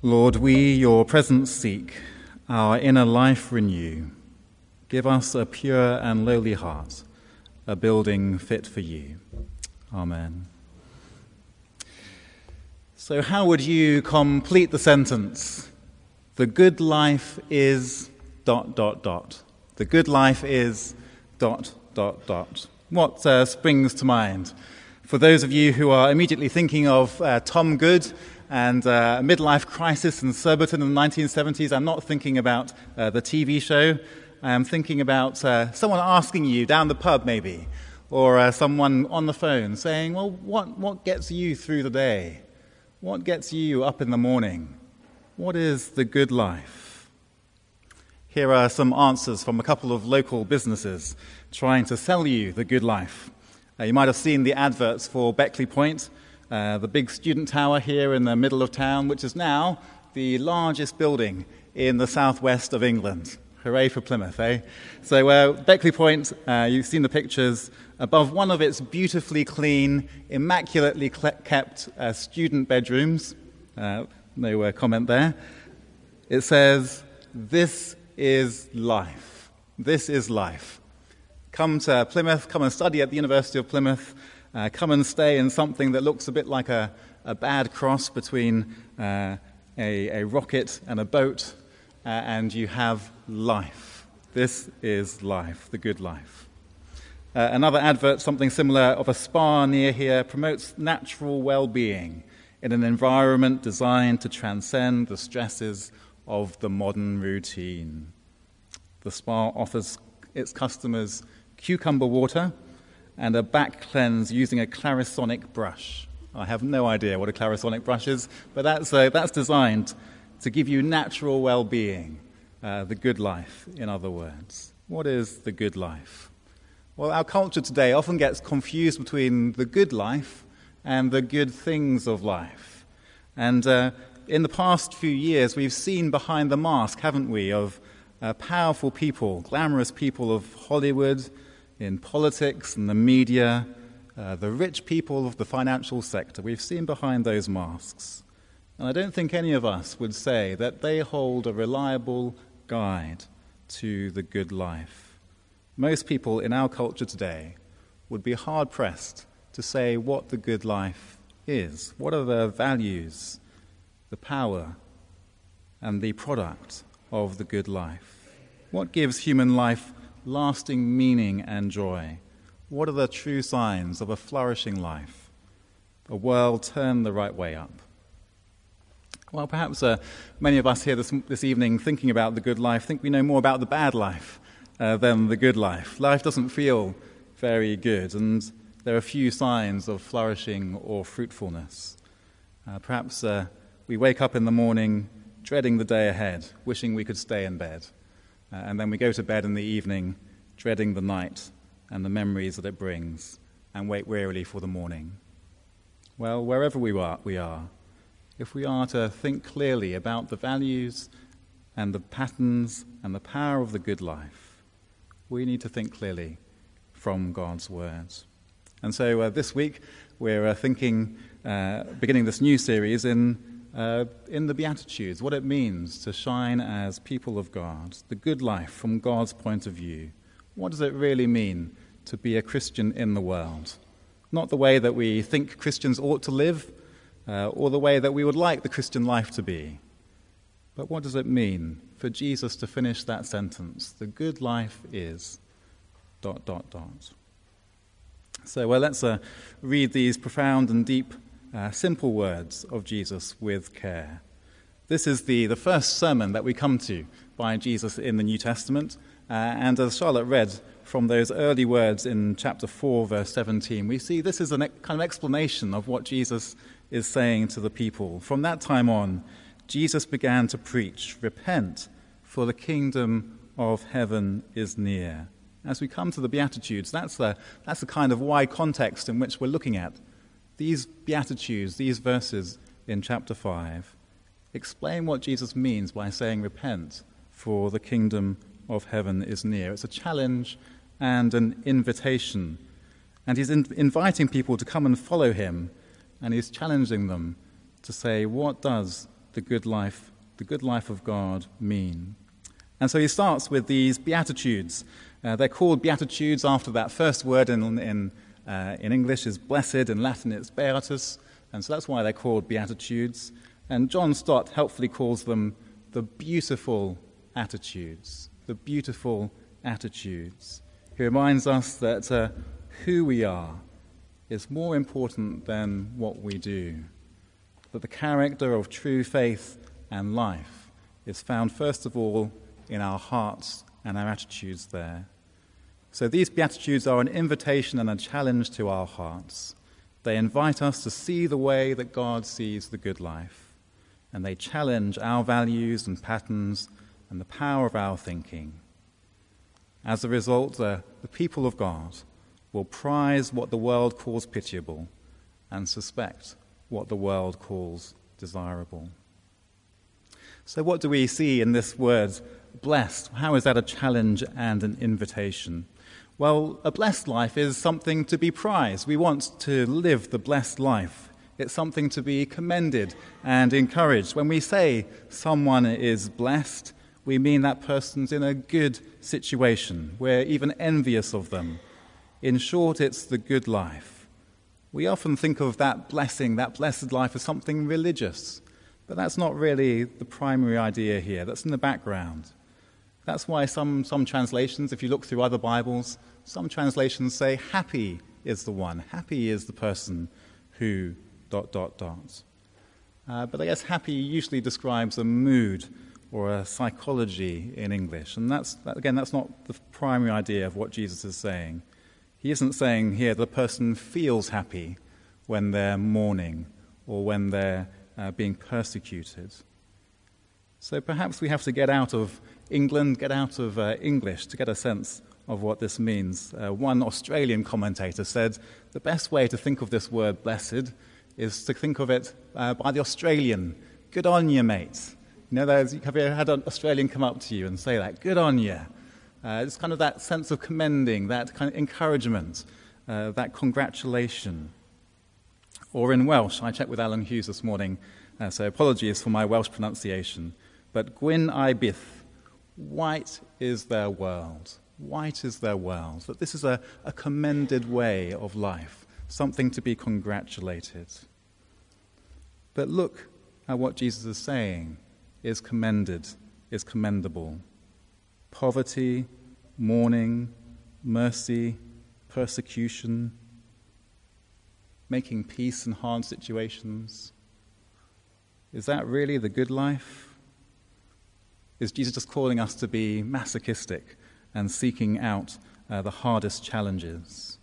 Lord, we your presence seek, our inner life renew. Give us a pure and lowly heart, a building fit for you. Amen. So how would you complete the sentence? The good life is ... The good life is ... What springs to mind? For those of you who are immediately thinking of Tom Good and a midlife crisis in Surbiton in the 1970s, I'm not thinking about the TV show. I'm thinking about someone asking you down the pub maybe, or someone on the phone saying, well, what gets you through the day? What gets you up in the morning? What is the good life? Here are some answers from a couple of local businesses trying to sell you the good life. You might have seen the adverts for Beckley Point, the big student tower here in the middle of town, which is now the largest building in the southwest of England. Hooray for Plymouth, eh? So Beckley Point, you've seen the pictures. Above one of its beautifully clean, immaculately kept student bedrooms, no comment there, it says, "This is life. This is life. Come to Plymouth, come and study at the University of Plymouth, come and stay in something that looks a bit like a bad cross between a rocket and a boat, and you have life. This is life, the good life." Another advert, something similar, of a spa near here, promotes natural well-being in an environment designed to transcend the stresses of the modern routine. The spa offers its customers cucumber water and a back cleanse using a Clarisonic brush. I have no idea what a Clarisonic brush is, but that's designed to give you natural well-being, the good life, in other words. What is the good life? Well, our culture today often gets confused between the good life and the good things of life. And in the past few years, we've seen behind the mask, haven't we, of powerful people, glamorous people of Hollywood, in politics and the media, the rich people of the financial sector. We've seen behind those masks. And I don't think any of us would say that they hold a reliable guide to the good life. Most people in our culture today would be hard-pressed to say what the good life is. What are the values, the power, and the product of the good life? What gives human life lasting meaning and joy? What are the true signs of a flourishing life, a world turned the right way up? Well, perhaps many of us here this evening thinking about the good life think we know more about the bad life than the good life. Life doesn't feel very good, and there are few signs of flourishing or fruitfulness. Perhaps we wake up in the morning dreading the day ahead, wishing we could stay in bed. And then we go to bed in the evening, dreading the night and the memories that it brings, and wait wearily for the morning. Well, wherever we are, if we are to think clearly about the values and the patterns and the power of the good life, we need to think clearly from God's words. And so this week we're thinking, beginning this new series in the Beatitudes, what it means to shine as people of God, the good life from God's point of view. What does it really mean to be a Christian in the world? Not the way that we think Christians ought to live, or the way that we would like the Christian life to be. But what does it mean for Jesus to finish that sentence? The good life is ... So let's read these profound and deep, simple words of Jesus with care. This is the first sermon that we come to by Jesus in the New Testament, and as Charlotte read from those early words in chapter 4, verse 17, we see this is a kind of explanation of what Jesus is saying to the people. From that time on, Jesus began to preach, "Repent, for the kingdom of heaven is near." As we come to the Beatitudes, that's the kind of wide context in which we're looking at. These Beatitudes, these verses in chapter 5, explain what Jesus means by saying, "Repent, for the kingdom of heaven is near." It's a challenge and an invitation. And he's inviting people to come and follow him, and he's challenging them to say, what does the good life of God mean? And so he starts with these Beatitudes. They're called Beatitudes after that first word in English is blessed, in Latin it's beatus, and so that's why they're called Beatitudes. And John Stott helpfully calls them the beautiful attitudes. The beautiful attitudes. He reminds us that who we are is more important than what we do. That the character of true faith and life is found first of all in our hearts and our attitudes there. So these Beatitudes are an invitation and a challenge to our hearts. They invite us to see the way that God sees the good life, and they challenge our values and patterns and the power of our thinking. As a result, the people of God will prize what the world calls pitiable and suspect what the world calls desirable. So what do we see in this word, blessed? How is that a challenge and an invitation? Well, a blessed life is something to be prized. We want to live the blessed life. It's something to be commended and encouraged. When we say someone is blessed, we mean that person's in a good situation. We're even envious of them. In short, it's the good life. We often think of that blessing, that blessed life, as something religious. But that's not really the primary idea here. That's in the background. That's why some translations, if you look through other Bibles, some translations say happy is the one. Happy is the person who ... But I guess happy usually describes a mood or a psychology in English. And that's not the primary idea of what Jesus is saying. He isn't saying here the person feels happy when they're mourning or when they're being persecuted. So perhaps we have to get out of England, get out of English to get a sense of what this means. One Australian commentator said the best way to think of this word blessed is to think of it by the Australian. Good on you, mate. You know, have you had an Australian come up to you and say that? Good on you. It's kind of that sense of commending, that kind of encouragement, that congratulation. Or in Welsh, I checked with Alan Hughes this morning, so apologies for my Welsh pronunciation, but Gwyn I byth, white is their world. White is their world. That this is a commended way of life, something to be congratulated. But look at what Jesus is saying is commended, is commendable. Poverty, mourning, mercy, persecution, making peace in hard situations. Is that really the good life? Is Jesus just calling us to be masochistic and seeking out the hardest challenges?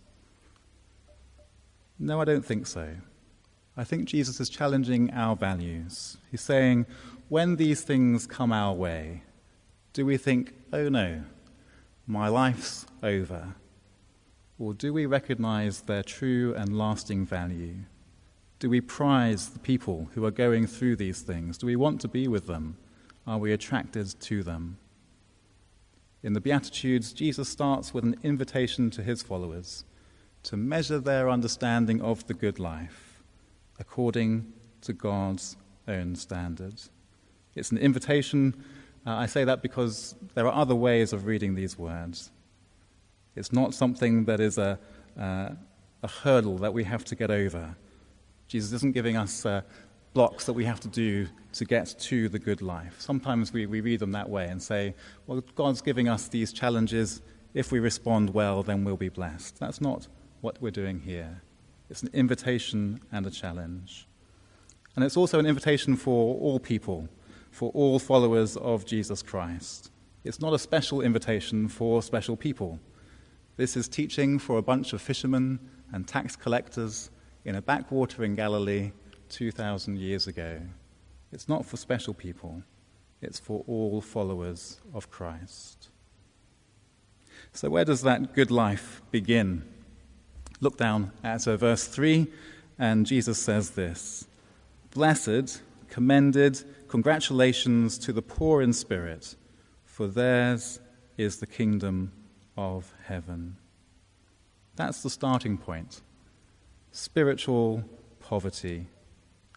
No, I don't think so. I think Jesus is challenging our values. He's saying, when these things come our way, do we think, oh no, my life's over? Or do we recognize their true and lasting value? Do we prize the people who are going through these things? Do we want to be with them? Are we attracted to them? In the Beatitudes, Jesus starts with an invitation to his followers to measure their understanding of the good life according to God's own standard. It's an invitation. I say that because there are other ways of reading these words. It's not something that is a hurdle that we have to get over. Jesus isn't giving us blocks that we have to do to get to the good life. Sometimes we read them that way and say, well, God's giving us these challenges. If we respond well, then we'll be blessed. That's not what we're doing here. It's an invitation and a challenge. And it's also an invitation for all people, for all followers of Jesus Christ. It's not a special invitation for special people. This is teaching for a bunch of fishermen and tax collectors in a backwater in Galilee 2,000 years ago. It's not for special people. It's for all followers of Christ. So where does that good life begin? Look down at verse 3, and Jesus says this: "Blessed, commended, congratulations to the poor in spirit, for theirs is the kingdom of heaven." That's the starting point. Spiritual poverty.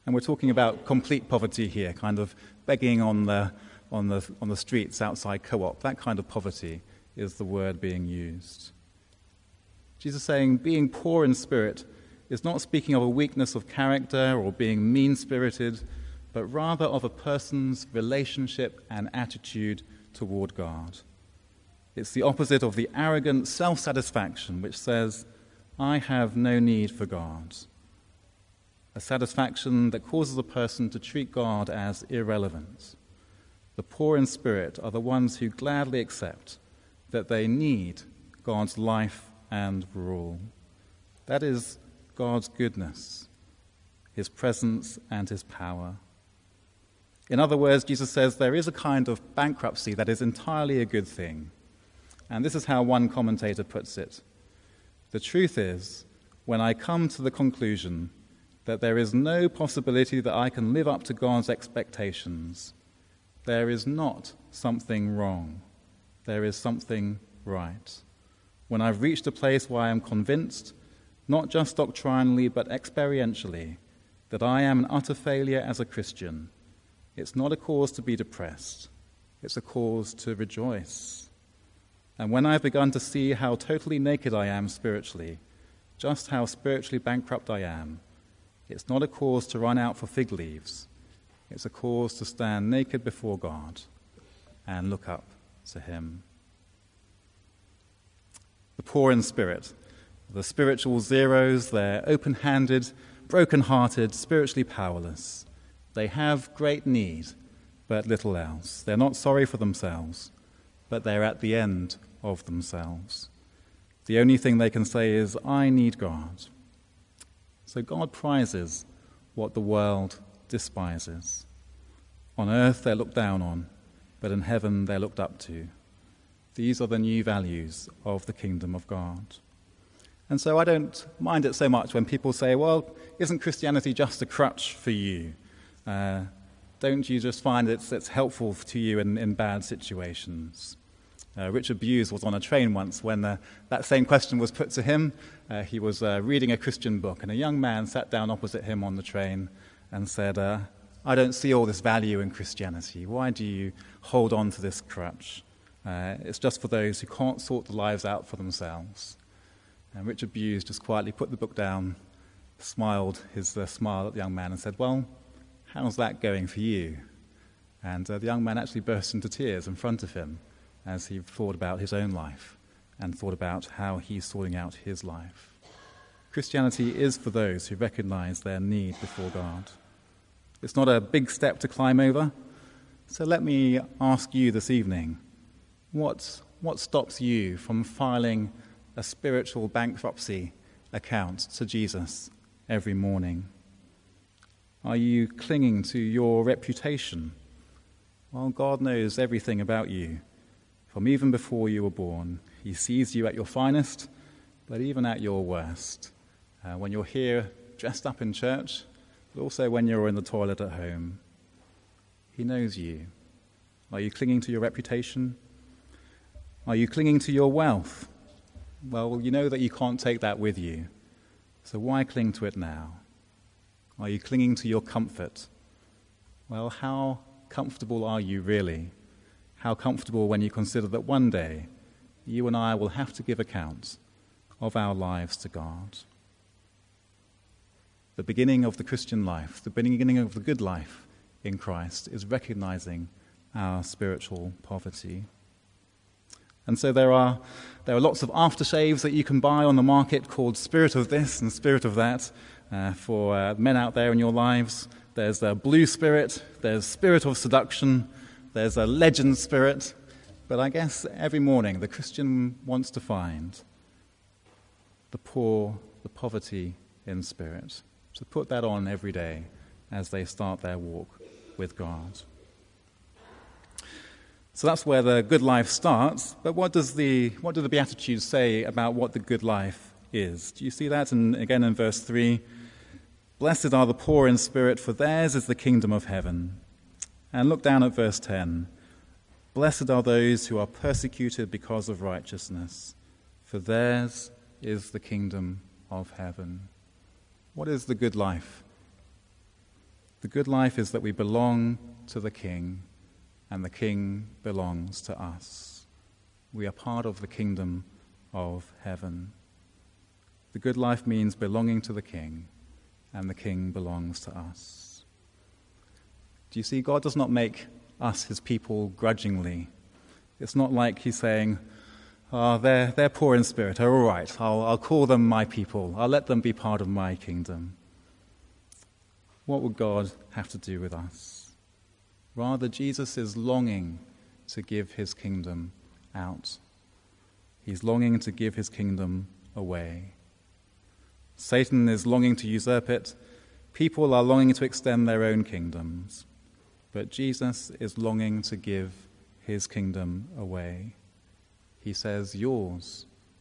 And we're talking about complete poverty here, kind of begging on the streets outside Co-op. That kind of poverty is the word being used. Jesus is saying being poor in spirit is not speaking of a weakness of character or being mean-spirited, but rather of a person's relationship and attitude toward God. It's the opposite of the arrogant self-satisfaction which says, I have no need for God. A satisfaction that causes a person to treat God as irrelevant. The poor in spirit are the ones who gladly accept that they need God's life and rule. That is God's goodness, his presence and his power. In other words, Jesus says there is a kind of bankruptcy that is entirely a good thing. And this is how one commentator puts it. The truth is, when I come to the conclusion that there is no possibility that I can live up to God's expectations, there is not something wrong. There is something right. When I've reached a place where I am convinced, not just doctrinally but experientially, that I am an utter failure as a Christian, it's not a cause to be depressed. It's a cause to rejoice. And when I've begun to see how totally naked I am spiritually, just how spiritually bankrupt I am, it's not a cause to run out for fig leaves. It's a cause to stand naked before God and look up to him. The poor in spirit, the spiritual zeros, they're open-handed, broken-hearted, spiritually powerless. They have great need, but little else. They're not sorry for themselves, but they're at the end of themselves. The only thing they can say is, I need God. So God prizes what the world despises. On earth they're looked down on, but in heaven they're looked up to. These are the new values of the kingdom of God. And so I don't mind it so much when people say, well, isn't Christianity just a crutch for you? Don't you just find it's helpful to you in bad situations? Richard Bewes was on a train once when that same question was put to him. He was reading a Christian book, and a young man sat down opposite him on the train and said, I don't see all this value in Christianity. Why do you hold on to this crutch? It's just for those who can't sort the lives out for themselves. And Richard Bewes just quietly put the book down, smiled his smile at the young man and said, well, how's that going for you? And the young man actually burst into tears in front of him as he thought about his own life and thought about how he's sorting out his life. Christianity is for those who recognize their need before God. It's not a big step to climb over. So let me ask you this evening, what stops you from filing a spiritual bankruptcy account to Jesus every morning? Are you clinging to your reputation? Well, God knows everything about you, from even before you were born. He sees you at your finest, but even at your worst. When you're here dressed up in church, but also when you're in the toilet at home. He knows you. Are you clinging to your reputation? Are you clinging to your wealth? Well, you know that you can't take that with you. So why cling to it now? Are you clinging to your comfort? Well, how comfortable are you really? How comfortable when you consider that one day you and I will have to give account of our lives to God. The beginning of the Christian life, the beginning of the good life in Christ is recognizing our spiritual poverty. And so there are lots of aftershaves that you can buy on the market called Spirit of this and Spirit of that for men out there in your lives. There's a blue spirit, there's Spirit of seduction, there's a legend spirit. But I guess every morning the Christian wants to find the poor, the poverty in spirit. To put that on every day as they start their walk with God. So that's where the good life starts. But what do the Beatitudes say about what the good life is? Do you see that? And again in verse 3, blessed are the poor in spirit, for theirs is the kingdom of heaven. And look down at verse 10. Blessed are those who are persecuted because of righteousness, for theirs is the kingdom of heaven. What is the good life? The good life is that we belong to the King, and the King belongs to us. We are part of the kingdom of heaven. The good life means belonging to the King, and the King belongs to us. Do you see, God does not make us his people grudgingly. It's not like he's saying, they're poor in spirit. All right, I'll call them my people. I'll let them be part of my kingdom. What would God have to do with us? Rather, Jesus is longing to give his kingdom out. He's longing to give his kingdom away. Satan is longing to usurp it. People are longing to extend their own kingdoms. But Jesus is longing to give his kingdom away. He says, yours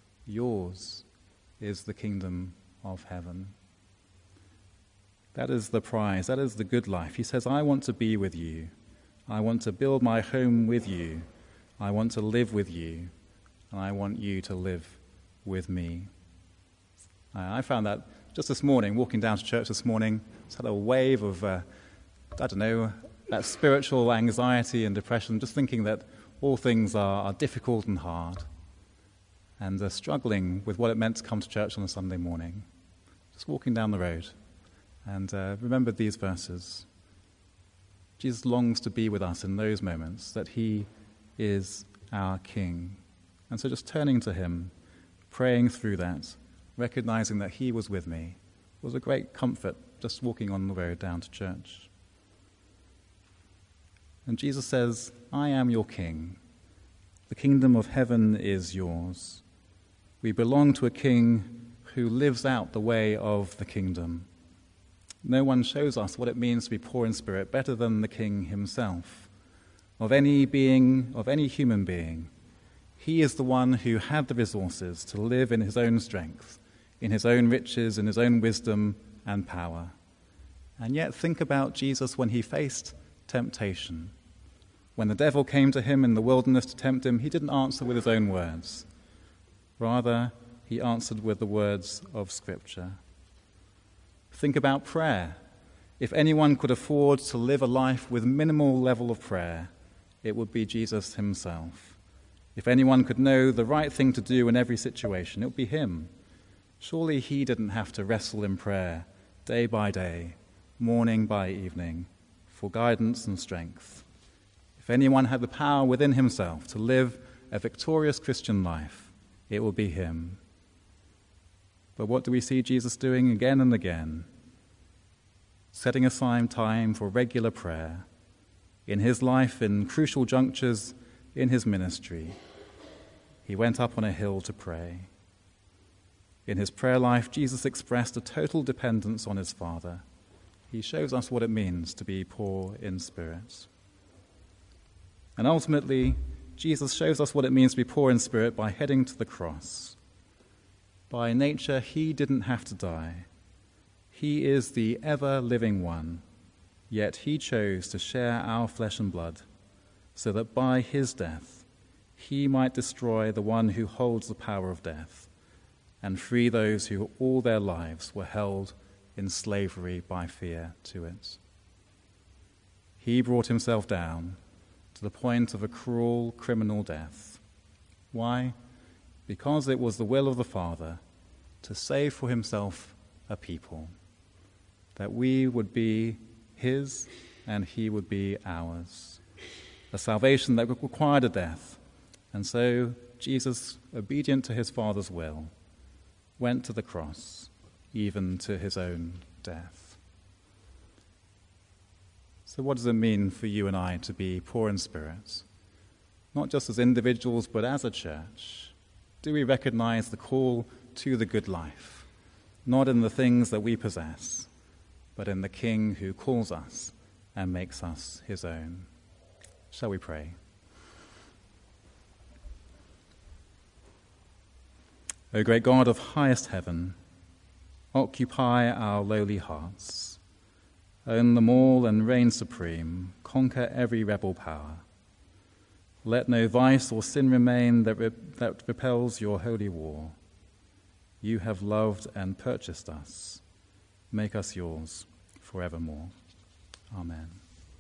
is the kingdom of heaven. That is the prize. That is the good life. He says, I want to be with you. I want to build my home with you. I want to live with you. And I want you to live with me. I found that just this morning, walking down to church this morning, just had a wave of, that spiritual anxiety and depression, just thinking that all things are difficult and hard, and struggling with what it meant to come to church on a Sunday morning. Just walking down the road, and remembered these verses. Jesus longs to be with us in those moments, that he is our King. And so just turning to him, praying through that, recognizing that he was with me, was a great comfort just walking on the road down to church. And Jesus says, I am your King. The kingdom of heaven is yours. We belong to a King who lives out the way of the kingdom. No one shows us what it means to be poor in spirit better than the King himself. Of any being, of any human being, he is the one who had the resources to live in his own strength, in his own riches, in his own wisdom and power. And yet think about Jesus when he faced temptation. When the devil came to him in the wilderness to tempt him, he didn't answer with his own words. Rather, he answered with the words of Scripture. Think about prayer. If anyone could afford to live a life with minimal level of prayer, it would be Jesus himself. If anyone could know the right thing to do in every situation, it would be him. Surely he didn't have to wrestle in prayer day by day, morning by evening, for guidance and strength. If anyone had the power within himself to live a victorious Christian life, it will be him. But what do we see Jesus doing again and again? Setting aside time for regular prayer in his life, in crucial junctures in his ministry. He went up on a hill to pray. In his prayer life, Jesus expressed a total dependence on his Father. He shows us what it means to be poor in spirit. And ultimately, Jesus shows us what it means to be poor in spirit by heading to the cross. By nature, he didn't have to die. He is the ever-living one, yet he chose to share our flesh and blood, so that by his death, he might destroy the one who holds the power of death, and free those who all their lives were held in slavery by fear to it. He brought himself down to the point of a cruel criminal death. Why? Because it was the will of the Father to save for himself a people, that we would be his and he would be ours. A salvation that required a death. And so Jesus, obedient to his Father's will, went to the cross, even to his own death. So what does it mean for you and I to be poor in spirit? Not just as individuals, but as a church. Do we recognize the call to the good life, not in the things that we possess, but in the King who calls us and makes us his own? Shall we pray? O great God of highest heaven, occupy our lowly hearts. Own them all and reign supreme, conquer every rebel power. Let no vice or sin remain that repels your holy war. You have loved and purchased us. Make us yours forevermore. Amen.